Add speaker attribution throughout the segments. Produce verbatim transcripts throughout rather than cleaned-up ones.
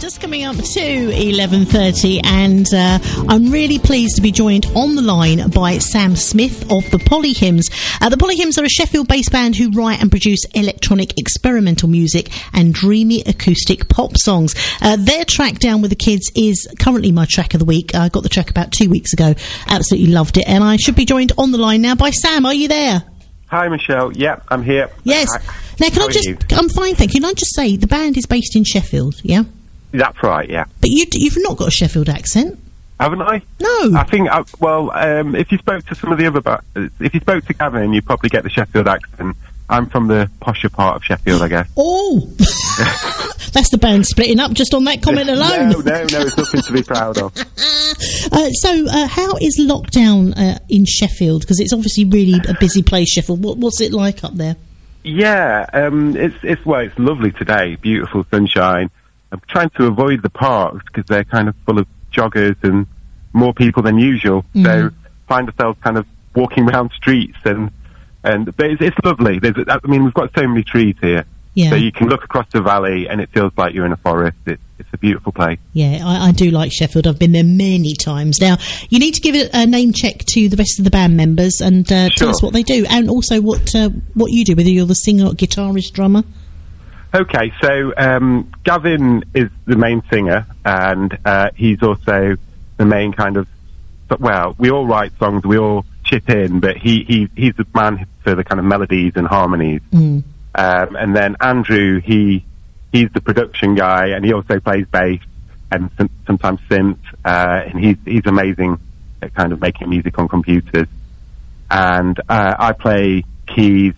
Speaker 1: Just coming up to eleven thirty, and uh, I'm really pleased to be joined on the line by Sam Smith of the Polyhymns. Uh, the Polyhymns are a Sheffield-based band who write and produce electronic experimental music and dreamy acoustic pop songs. Uh, their track Down With The Kids is currently my track of the week. I got the track about two weeks ago. Absolutely loved it. And I should be joined on the line now by Sam. Are you there?
Speaker 2: Hi, Michelle. Yeah, I'm here.
Speaker 1: Yes.
Speaker 2: Hi.
Speaker 1: Now, can
Speaker 2: How
Speaker 1: I just...
Speaker 2: you?
Speaker 1: I'm fine, thank you. Can I just say, the band is based in Sheffield, yeah?
Speaker 2: That's right, yeah.
Speaker 1: But you, you've not got a Sheffield accent.
Speaker 2: Haven't I?
Speaker 1: No.
Speaker 2: I think, uh, well, um, if you spoke to some of the other... Ba- if you spoke to Gavin, you'd probably get the Sheffield accent. I'm from the posher part of Sheffield, I guess.
Speaker 1: Oh! That's the band splitting up just on that comment alone.
Speaker 2: No, no, no, it's nothing to be proud of.
Speaker 1: uh, so, uh, how is lockdown uh, in Sheffield? Because it's obviously really a busy place, Sheffield. What, what's it like up there?
Speaker 2: Yeah, um, it's, it's, well, it's lovely today. Beautiful sunshine. I'm trying to avoid the parks because they're kind of full of joggers and more people than usual. Mm. So find ourselves kind of walking around streets and, and but it's, it's lovely. There's, I mean, we've got so many trees here.
Speaker 1: Yeah.
Speaker 2: So you can look across the valley and it feels like you're in a forest. It's, it's a beautiful place.
Speaker 1: Yeah, I, I do like Sheffield. I've been there many times. Now, you need to give it a name check to the rest of the band members and uh,
Speaker 2: Sure.
Speaker 1: tell us what they do and also what uh, what you do, whether you're the singer, guitarist, drummer.
Speaker 2: Okay, so um, Gavin is the main singer, and uh, he's also the main kind of, well, we all write songs, we all chip in, but he, he he's the man for the kind of melodies and harmonies.
Speaker 1: Mm.
Speaker 2: Um, and then Andrew, he he's the production guy, and he also plays bass and some, sometimes synth, uh, and he's he's amazing at kind of making music on computers. And uh, I play keys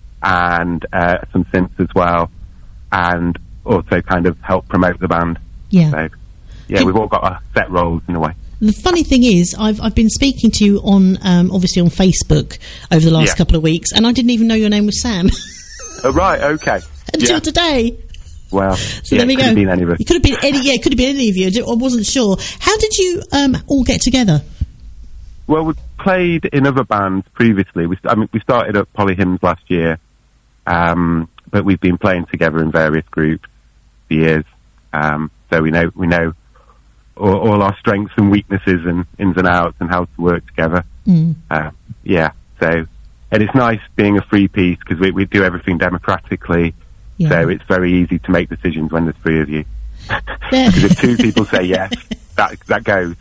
Speaker 2: and uh, some synths as well, and also kind of help promote the band.
Speaker 1: Yeah.
Speaker 2: So, yeah,
Speaker 1: Can-
Speaker 2: we've all got our set roles in a way.
Speaker 1: The funny thing is, I've I've been speaking to you on, um, obviously on Facebook over the last
Speaker 2: Yeah.
Speaker 1: couple of weeks, and I didn't even know your name was Sam.
Speaker 2: Oh, right, okay.
Speaker 1: Until
Speaker 2: Yeah.
Speaker 1: today.
Speaker 2: Well,
Speaker 1: So
Speaker 2: yeah,
Speaker 1: there we
Speaker 2: it could
Speaker 1: go.
Speaker 2: have been any of us.
Speaker 1: It could have been any. Yeah, it could have been any of you. I di- I wasn't sure. How did you um, all get together?
Speaker 2: Well, we played in other bands previously. We, I mean, we started at Polyhymns last year, um, but we've been playing together in various groups for years. Um, so we know we know all, all our strengths and weaknesses and ins and outs and how to work together.
Speaker 1: Mm.
Speaker 2: Uh, yeah. So, and it's nice being a free piece because we, we do everything democratically.
Speaker 1: Yeah.
Speaker 2: So it's very easy to make decisions when there's three of you.
Speaker 1: There-
Speaker 2: Because if two people say yes, that that goes.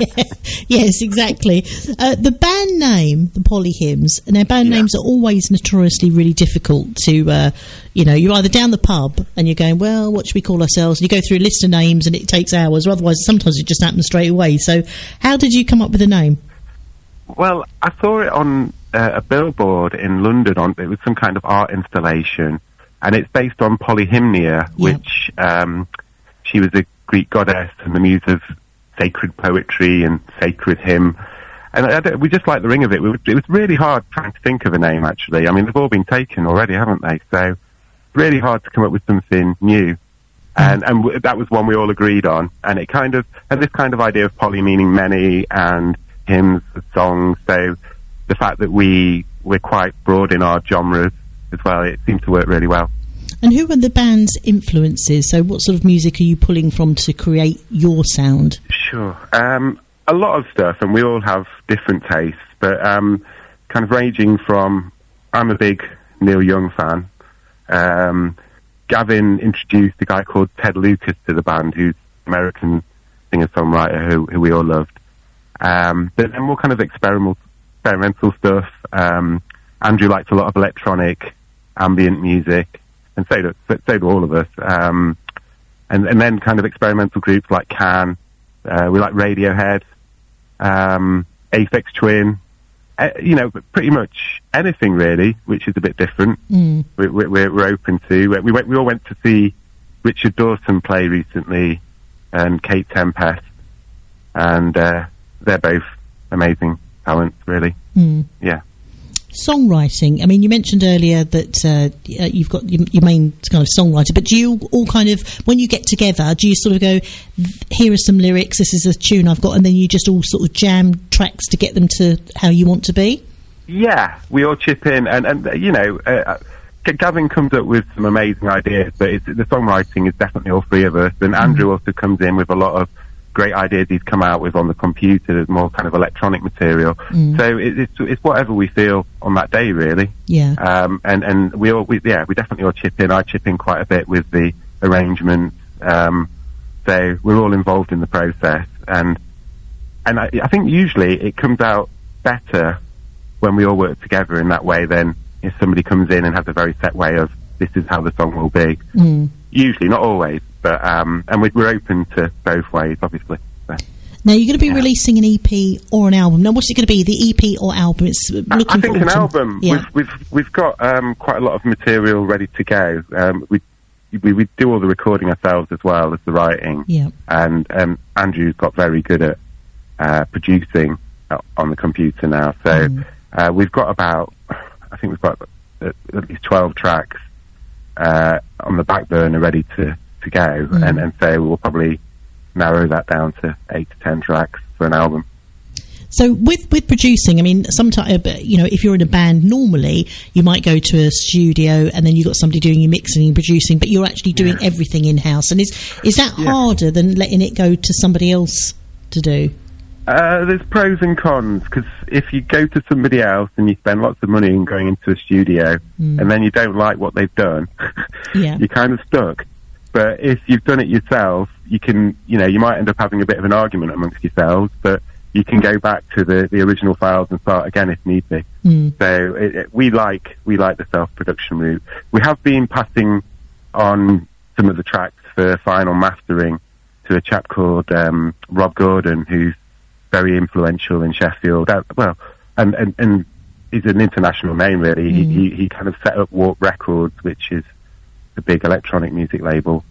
Speaker 1: Yes, exactly. Uh, the band name, the Polyhymns. Now, band
Speaker 2: Yeah.
Speaker 1: names are always notoriously really difficult to, uh, you know, you're either down the pub and you're going, well, what should we call ourselves? And you go through a list of names and it takes hours, or otherwise sometimes it just happens straight away. So how did you come up with the name?
Speaker 2: Well, I saw it on uh, a billboard in London. On it was some kind of art installation, and it's based on Polyhymnia, which um, she was a Greek goddess and the muse of sacred poetry and sacred hymn. And I, I don't- we just like the ring of it. We, it was really hard trying to think of a name, actually. I mean, they've all been taken already, haven't they? So really hard to come up with something new. And, and w- that was one we all agreed on. And it kind of had this kind of idea of poly meaning many and hymns, songs. So the fact that we, we're quite broad in our genres as well, it seemed to work really well.
Speaker 1: And who are the band's influences? So what sort of music are you pulling from to create your sound?
Speaker 2: Sure. Um, a lot of stuff, and we all have different tastes, but um, kind of ranging from, I'm a big Neil Young fan. Um, Gavin introduced a guy called Ted Lucas to the band, who's an American singer-songwriter who, who we all loved. Um, but then more kind of experimental, experimental stuff. Um, Andrew likes a lot of electronic, ambient music, and so do, so do all of us. Um, and, and then kind of experimental groups like Can. Uh, we like Radiohead, um, Aphex Twin, uh, you know, pretty much anything really, which is a bit different.
Speaker 1: Mm.
Speaker 2: We, we, we're, we're open to. We went, we all went to see Richard Dawson play recently, and Kate Tempest, and uh, they're both amazing talents, really.
Speaker 1: Mm.
Speaker 2: Yeah.
Speaker 1: Songwriting. I mean, you mentioned earlier that uh, you've got your, your main kind of songwriter, but do you all kind of, when you get together, do you sort of go, here are some lyrics, this is a tune I've got, and then you just all sort of jam tracks to get them to how you want to be?
Speaker 2: Yeah, we all chip in, and, and you know, uh, Gavin comes up with some amazing ideas, but it's, the songwriting is definitely all three of us. And Andrew mm. also comes in with a lot of great ideas he's come out with on the computer. There's more kind of electronic material. Mm. So it, it's it's whatever we feel on that day, really.
Speaker 1: Yeah.
Speaker 2: Um, and, and we all, we, yeah, we definitely all chip in. I chip in quite a bit with the arrangements. Um, so we're all involved in the process. And, and I, I think usually it comes out better when we all work together in that way than if somebody comes in and has a very set way of this is how the song will be. Mm. Usually, not always, but um, and we're, we're open to both ways, obviously. So,
Speaker 1: now you're going to be yeah. releasing an E P or an album. Now, what's it going to be? The E P or album? It's looking
Speaker 2: I, I think
Speaker 1: for
Speaker 2: an album. Yeah. We've we've we've got um, quite a lot of material ready to go. Um, we, we we do all the recording ourselves as well as the writing.
Speaker 1: Yeah.
Speaker 2: And um, Andrew's got very good at uh, producing on the computer now. So mm. uh, we've got about. I think we've got at, at least twelve tracks uh, on the back burner ready to, to go, mm. and, and so we'll probably narrow that down to eight to ten tracks for an album.
Speaker 1: So with with producing, I mean, sometimes, you know, if you're in a band normally, you might go to a studio and then you've got somebody doing your mixing and producing, but you're actually doing yeah. everything in-house. And is, is that yeah. harder than letting it go to somebody else to do?
Speaker 2: Uh, there's pros and cons, because if you go to somebody else and you spend lots of money in going into a studio mm. and then you don't like what they've done,
Speaker 1: yeah.
Speaker 2: you're kind of stuck. But if you've done it yourself, you can, you know, you might end up having a bit of an argument amongst yourselves, but you can go back to the, the original files and start again if need be. Mm. So it, it, we like we like the self-production route. We have been passing on some of the tracks for final mastering to a chap called um, Rob Gordon, who's very influential in Sheffield. Uh, well, and, and, and he's an international name, really. Mm. He, he, he kind of set up Warp Records, which is the big electronic music label.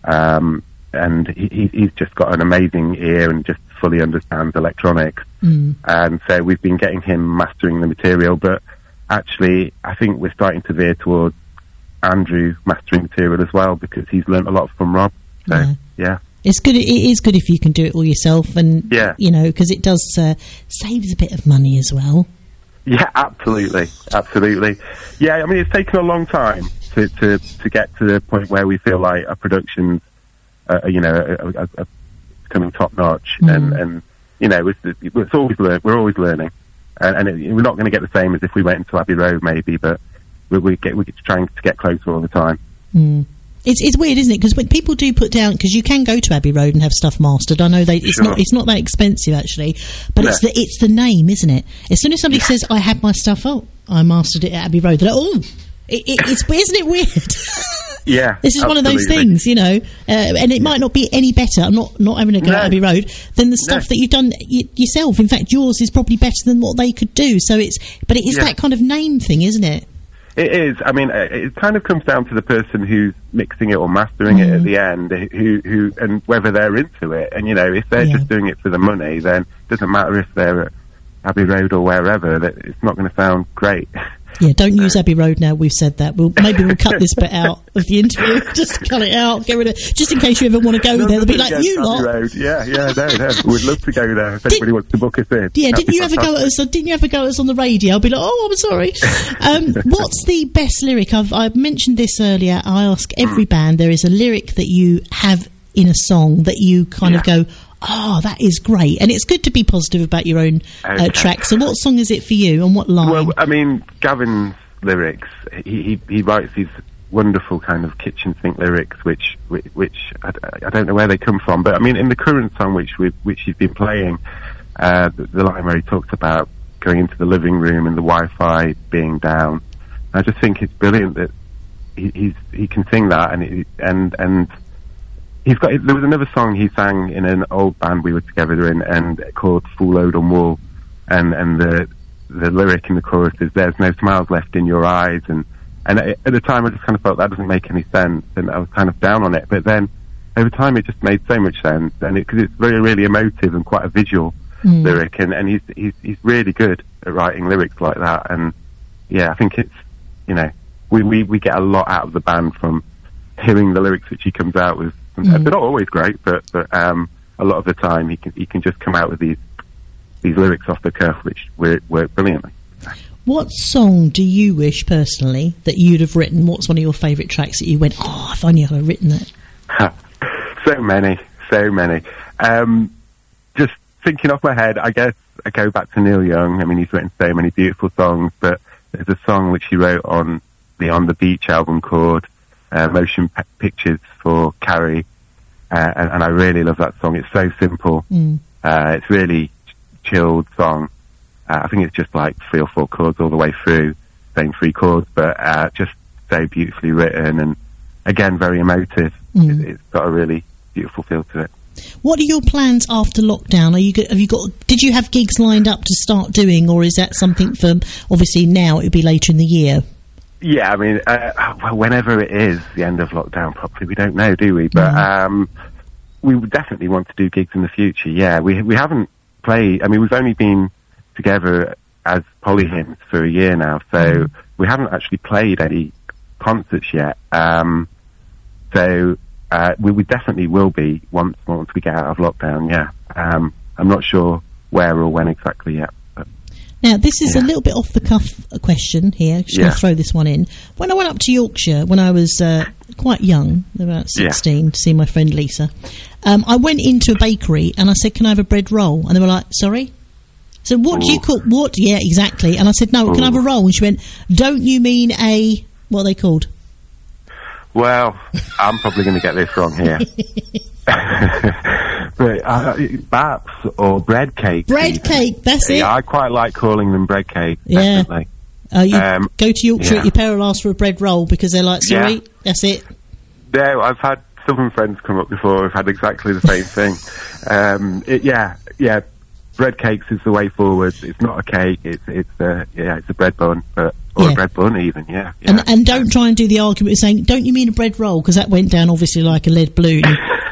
Speaker 2: Um, and he, he's just got an amazing ear and just fully understands electronics. Mm. And so we've been getting him mastering the material, but actually I think we're starting to veer towards Andrew mastering material as well, because he's learnt a lot from Rob. So, yeah. yeah.
Speaker 1: It's good. It is good if you can do it all yourself, and
Speaker 2: yeah.
Speaker 1: you know, because it does uh, saves a bit of money as well.
Speaker 2: Yeah, absolutely, absolutely. Yeah, I mean, it's taken a long time to to, to get to the point where we feel like our productions, uh, you know, are, are, are becoming top notch, mm. and and you know, it's, it's always learn, we're always learning, and, and it, we're not going to get the same as if we went into Abbey Road, maybe, but we we get we're trying to get closer all the time.
Speaker 1: Mm. It's it's weird, isn't it? Because when people do put down, because you can go to Abbey Road and have stuff mastered. I know they it's
Speaker 2: sure.
Speaker 1: not it's not that expensive actually, but
Speaker 2: no.
Speaker 1: it's the it's the name, isn't it? As soon as somebody yeah. says I had my stuff, oh, I mastered it at Abbey Road. They're like, oh, it, it, it's isn't it weird?
Speaker 2: Yeah,
Speaker 1: this is
Speaker 2: absolutely.
Speaker 1: one of those things, you know, uh, and it yeah. might not be any better. I'm not not having a go no. at Abbey Road than the stuff no. that you've done y- yourself. In fact, yours is probably better than what they could do. So it's but it is yeah. that kind of name thing, isn't it?
Speaker 2: It is. I mean, it kind of comes down to the person who's mixing it or mastering mm. it at the end, who, who, and whether they're into it. And, you know, if they're yeah. just doing it for the money, then it doesn't matter if they're at Abbey Road or wherever, that it's not going to sound great.
Speaker 1: Yeah, don't use Abbey Road now. We've said that. We'll maybe we'll cut this bit out of the interview. Just cut it out. Get rid of it. Just in case you ever want to go
Speaker 2: no,
Speaker 1: there. They'll be like, you
Speaker 2: Abbey
Speaker 1: lot.
Speaker 2: Road. Yeah, yeah, no, no. We'd love to go there if
Speaker 1: Did,
Speaker 2: anybody wants to book us in.
Speaker 1: Yeah,
Speaker 2: That'd
Speaker 1: didn't you ever go at us? Didn't you ever go at us on the radio? I'll be like, oh, I'm sorry. Um, what's the best lyric? I've I mentioned this earlier. I ask every mm. band. There is a lyric that you have in a song that you kind yeah. of go, oh, that is great. And it's good to be positive about your own okay. uh, track. So what song is it for you and what line?
Speaker 2: Well, I mean, Gavin's lyrics, he, he, he writes these wonderful kind of kitchen sink lyrics, which which, which I, I don't know where they come from. But I mean, in the current song which we which he's been playing, uh, the, the line where he talks about going into the living room and the Wi-Fi being down, I just think it's brilliant that he, he's he can sing that, and it, and and he's got. There was another song he sang in an old band we were together in, and called "Full Load on Wool," and and the the lyric in the chorus is "There's no smiles left in your eyes," and and at the time I just kind of felt that doesn't make any sense, and I was kind of down on it. But then over time it just made so much sense, and because it, it's very really emotive and quite a visual mm. lyric, and and he's he's he's really good at writing lyrics like that. And yeah, I think it's, you know, we we we get a lot out of the band from hearing the lyrics which he comes out with. Mm. They're not always great, but but um, a lot of the time he can he can just come out with these these lyrics off the cuff, which work, work brilliantly.
Speaker 1: What song do you wish, personally, that you'd have written? What's one of your favourite tracks that you went, oh, if only I'd have written that?
Speaker 2: So many, so many. Um, just thinking off my head, I guess I go back to Neil Young. I mean, he's written so many beautiful songs, but there's a song which he wrote on the On the Beach album called uh, Motion P- Pictures for Carrie, uh, and, and I really love that song. It's so simple. Mm. Uh, it's really ch- chilled song. Uh, I think it's just like three or four chords all the way through, same three chords, but uh, just so beautifully written, and again, very emotive. Mm. It's, it's got a really beautiful feel to it.
Speaker 1: What are your plans after lockdown? Are you have you got? Did you have gigs lined up to start doing, or is that something for obviously now? It would be later in the year.
Speaker 2: Yeah, I mean, uh, well, whenever it is the end of lockdown, probably we don't know, do we? But mm. um, we would definitely want to do gigs in the future. Yeah, we we haven't played. I mean, we've only been together as Polyhymns for a year now, so mm. we haven't actually played any concerts yet. Um, so. Uh, we, we definitely will be once once we get out of lockdown, yeah. Um, I'm not sure where or when exactly yet. But,
Speaker 1: now, this is yeah. a little bit off the cuff question here. Just yeah. going to throw this one in. When I went up to Yorkshire, when I was uh, quite young, about sixteen, yeah. to see my friend Lisa, um, I went into a bakery and I said, can I have a bread roll? And they were like, sorry? So what Ooh. do you call, what? Yeah, exactly. And I said, no, Ooh. can I have a roll? And she went, don't you mean a, what are they called?
Speaker 2: Well, I'm probably going to get this wrong here. but uh, baps or bread cake.
Speaker 1: Bread even. cake, that's
Speaker 2: yeah,
Speaker 1: it.
Speaker 2: I quite like calling them bread cake.
Speaker 1: Yeah.
Speaker 2: Definitely.
Speaker 1: Uh, you um, go to Yorkshire, yeah. your parents ask for a bread roll because they're like, sorry, yeah. that's it.
Speaker 2: No, I've had Southern friends come up before. I've had exactly the same thing. Um, it, yeah, yeah. Bread cakes is the way forward. It's not a cake. It's it's a yeah. It's a bread bun, but or yeah. a bread bun even. Yeah. yeah.
Speaker 1: And and don't try and do the argument of saying, don't you mean a bread roll? Because that went down obviously like a lead balloon.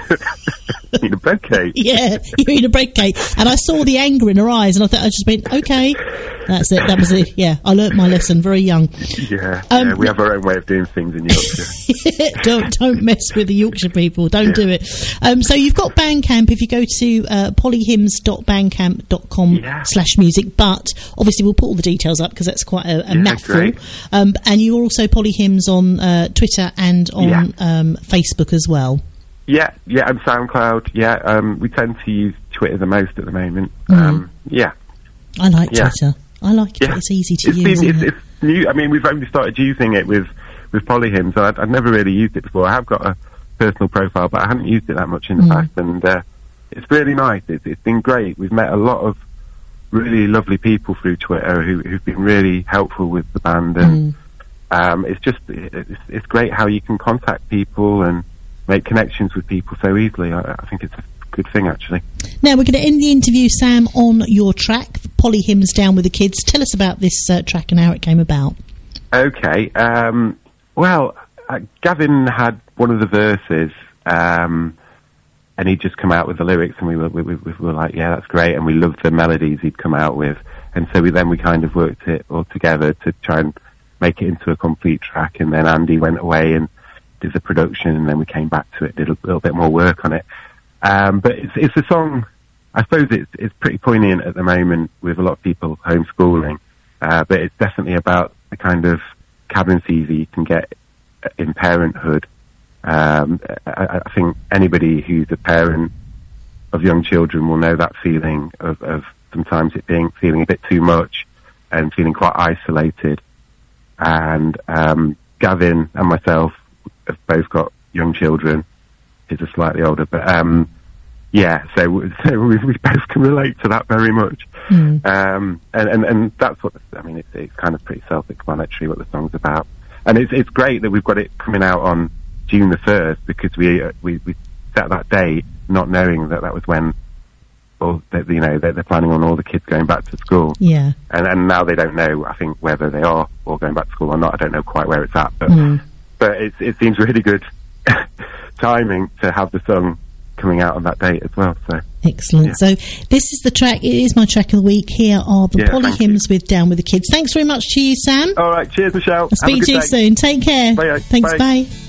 Speaker 2: You mean a bread cake?
Speaker 1: Yeah, you mean a bread cake. And I saw the anger in her eyes, and I thought I just went, okay, that's it. That was it. Yeah, I learnt my lesson very young.
Speaker 2: Yeah, um, yeah we have our own way of doing things in Yorkshire.
Speaker 1: don't don't mess with the Yorkshire people. Don't yeah. do it. Um, so you've got Bandcamp. If you go to uh, polyhymns dot bandcamp dot com yeah. slash music, but obviously we'll put all the details up because that's quite a, a yeah, mouthful. Um, and you're also Polyhymns on uh, Twitter and on yeah. um, Facebook as well.
Speaker 2: Yeah, yeah, and SoundCloud. Yeah, um, we tend to use Twitter the most at the moment. Mm. Um, yeah,
Speaker 1: I like
Speaker 2: yeah.
Speaker 1: Twitter. I like it. Yeah. It's easy to
Speaker 2: it's
Speaker 1: use.
Speaker 2: Been, it's,
Speaker 1: it?
Speaker 2: it's new. I mean, we've only started using it with with Polyhymns. I'd, I'd never really used it before. I have got a personal profile, but I haven't used it that much in the mm. past, and uh, it's really nice. It's, it's been great. We've met a lot of really lovely people through Twitter who, who've been really helpful with the band, and mm. um, it's just it's, it's great how you can contact people and make connections with people so easily. I, I think it's a good thing, actually.
Speaker 1: Now we're going to end the interview, Sam, on your track, Polyhymns Down with the Kids. Tell us about this uh, track and how it came about.
Speaker 2: Okay. Um, well, uh, Gavin had one of the verses, um, and he'd just come out with the lyrics, and we were, we, we, we were like, yeah, that's great, and we loved the melodies he'd come out with. And so we then we kind of worked it all together to try and make it into a complete track, and then Andy went away and did the production, and then we came back to it, did a little bit more work on it. Um, but it's, it's a song, I suppose it's, it's pretty poignant at the moment with a lot of people homeschooling, uh, but it's definitely about the kind of cabin fever you can get in parenthood. Um, I, I think anybody who's a parent of young children will know that feeling of, of sometimes it being, feeling a bit too much and feeling quite isolated. And, um, Gavin and myself have both got young children. He's a slightly older, but um, yeah. So, so we, we both can relate to that very much. Mm. Um, and, and and that's what I mean. It's, it's kind of pretty self-explanatory what the song's about, and it's it's great that we've got it coming out on June the first because we uh, we we set that date not knowing that that was when, or that, you know, they're, they're planning on all the kids going back to school.
Speaker 1: Yeah.
Speaker 2: And and now they don't know. I think whether they are all going back to school or not. I don't know quite where it's at, but. Mm. But it, it seems really good timing to have the song coming out on that date as well. So
Speaker 1: excellent. Yeah. So this is the track. It is my track of the week. Here are the yeah, Polyhymns with Down with the Kids. Thanks very much to you, Sam.
Speaker 2: All right. Cheers, Michelle.
Speaker 1: I'll speak to you day. soon. Take care.
Speaker 2: Bye.
Speaker 1: Thanks.
Speaker 2: Bye.
Speaker 1: Bye.